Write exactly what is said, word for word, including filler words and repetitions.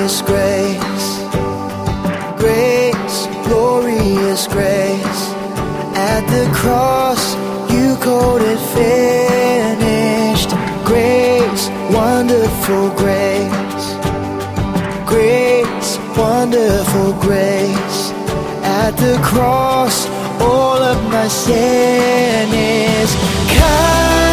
glorious grace, grace, glorious grace. At the cross you called it finished. Grace, wonderful grace, grace, wonderful grace. At the cross all of my sin is covered.